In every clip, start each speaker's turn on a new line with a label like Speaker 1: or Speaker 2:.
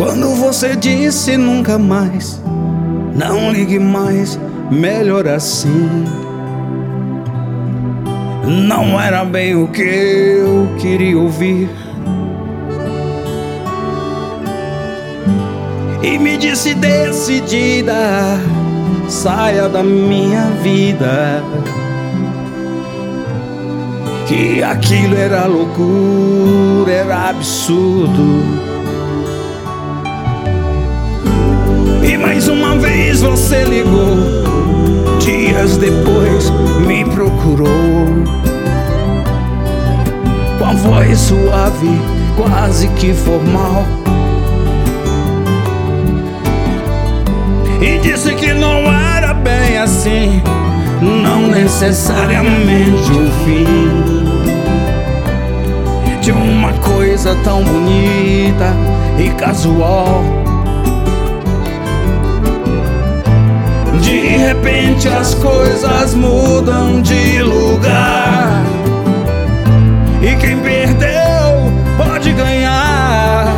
Speaker 1: Quando você disse nunca mais, não ligue mais, melhor assim. Não era bem o que eu queria ouvir. E me disse decidida, saia da minha vida, que aquilo era loucura, era absurdo. E mais uma vez você ligou, dias depois me procurou, com a voz suave, quase que formal, e disse que não era bem assim, não necessariamente o fim de uma coisa tão bonita e casual. De repente as coisas mudam de lugar, e quem perdeu pode ganhar.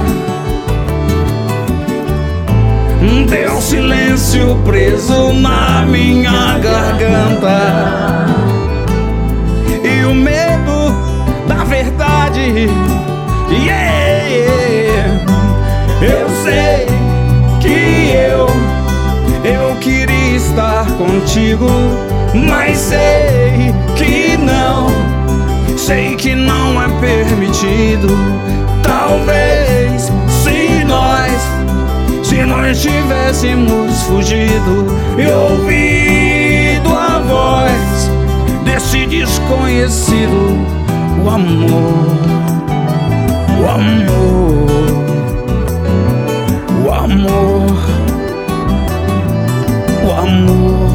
Speaker 1: Deu silêncio preso na minha garganta, e o medo da verdade. Eu sei que eu queria estar contigo, mas sei que não é permitido. Talvez se nós tivéssemos fugido e ouvido a voz desse desconhecido, o amor, o amor, o amor, o amor.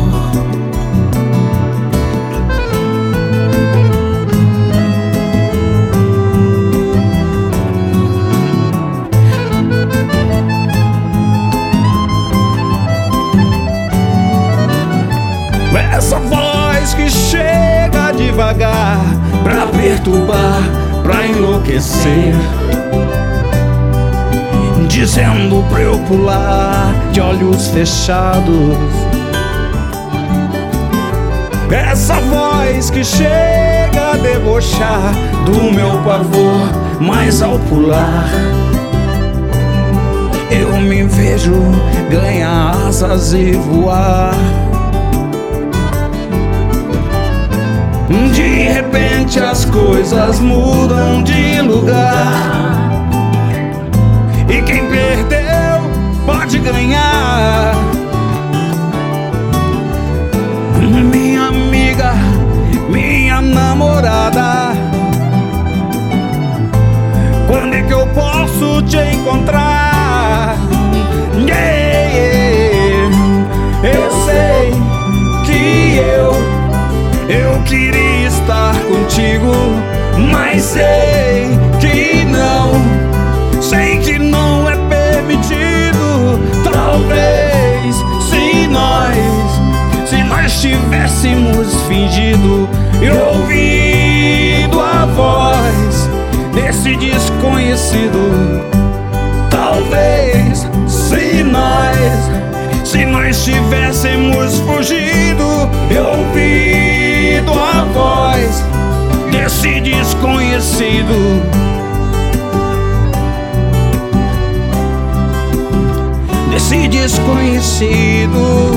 Speaker 1: Essa voz que chega devagar pra perturbar, pra enlouquecer, dizendo pra eu pular de olhos fechados. Essa voz que chega a debochar do meu pavor, mas ao pular eu me vejo ganhar asas e voar. De repente as coisas mudam de lugar, e quem perdeu pode ganhar. Minha amiga, minha namorada, quando é que eu posso te encontrar? Eu sei que eu queria estar contigo, mas sei que não é permitido. Talvez se nós tivéssemos fingido e ouvido a voz desse desconhecido. Talvez se nós tivéssemos fugido e ouvido a voz desse desconhecido. Desse desconhecido.